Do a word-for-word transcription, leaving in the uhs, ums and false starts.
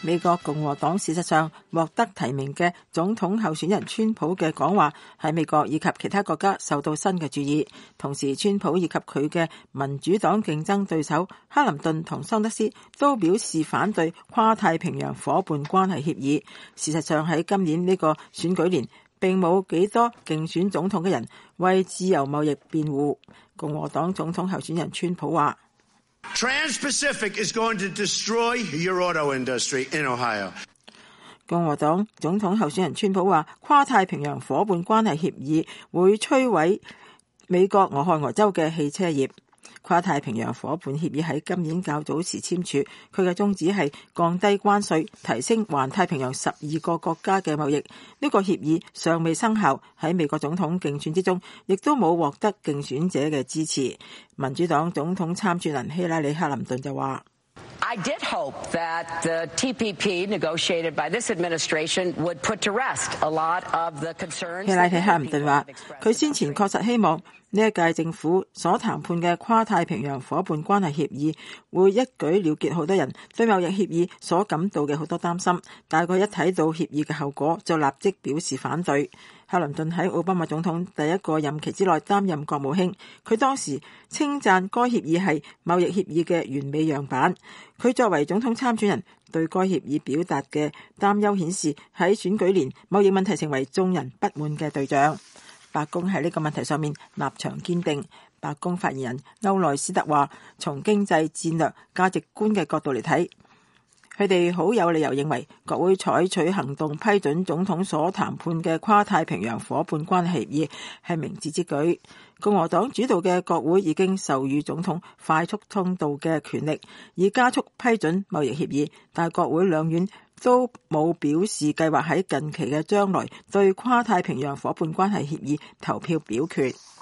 美國共和黨事實上獲得提名嘅總統候選人川普嘅講話喺美國以及其他國家受到新嘅注意，同時川普以及佢嘅民主黨競爭對手克林頓同桑德斯都表示反對跨太平洋夥伴關係協議。事實上喺今年呢個選舉年，並冇幾多競選總統嘅人為自由貿易辯護。共和黨總統候選人川普話 Trans-Pacific is going to destroy your auto industry in Ohio. 共和黨總統候選人川普話，跨太平洋夥伴關係協議會摧毀美國俄亥俄州嘅汽車業。跨太平洋夥伴協議喺今年較早時簽署，佢嘅宗旨係降低關稅，提升環太平洋十二個國家嘅貿易。呢個協議尚未生效，喺美國總統競選之中，亦都冇獲得競選者嘅支持。民主黨總統參選人希拉里·克林頓就話 I did hope that the T P P negotiated by this administration would put to rest a lot of the concerns. 希拉里·克林頓話，佢先前確實希望呢一屆政府所談判嘅跨太平洋夥伴關係協議會一舉了結好多人對貿易協議所感到嘅好多擔心，但係佢一睇到協議嘅後果就立即表示反對。克林頓喺奧巴馬總統第一個任期之內擔任國務卿，佢當時稱讚該協議係貿易協議嘅完美樣板。佢作為總統參選人對該協議表達嘅擔憂顯示，喺選舉年貿易問題成為眾人不滿嘅對象。白宮喺呢個問題上面立場堅定。白宮發言人歐內斯特話，從經濟戰略價值觀嘅角度嚟睇，佢哋好有理由認為國會採取行動批准總統所談判嘅跨太平洋夥伴關係協議係明智之舉。共和黨主導嘅國會已經授予總統快速通道嘅權力，以加速批准貿易協議，但係國會兩院都冇表示計劃喺近期嘅將來對跨太平洋夥伴關係協議投票表決。